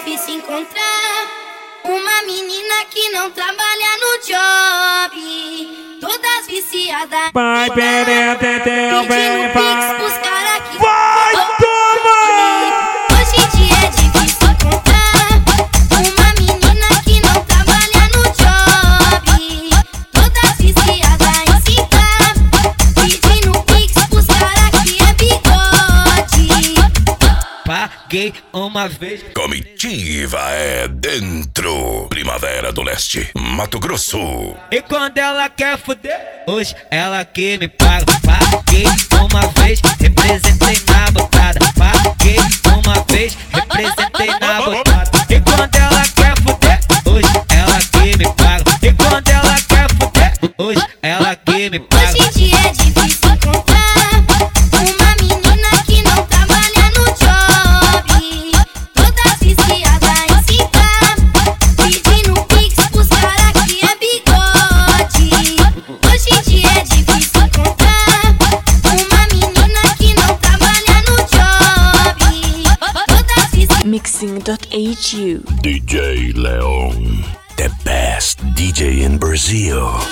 difícil encontrar uma menina que não trabalha no job. Todas viciadas. Vai, pereteteu, pedindo pix pros cara que vai, toma! Hoje em dia é difícil encontrar uma menina que não trabalha no job. Todas viciadas em citar, pedindo pix pros cara que é bigode. Paguei uma vez. Comitiva é dentro. Primavera do Leste, Mato Grosso. E quando ela quer fuder, hoje ela que me paga. Paguei uma vez, representei na botada. Paguei uma vez, representei na botada. E quando ela quer fuder, hoje ela que me paga. E quando ela quer fuder, hoje ela que me paga. Hoje em dia é difícil encontrar uma menina que não trabalha no job. Todas viciadas em citar, pedindo pix pros cara que é bigode. Hoje em dia é difícil encontrar uma menina que não trabalha no job. Todas viciadas. Mixing.hu DJ Leon, the best DJ in Brazil.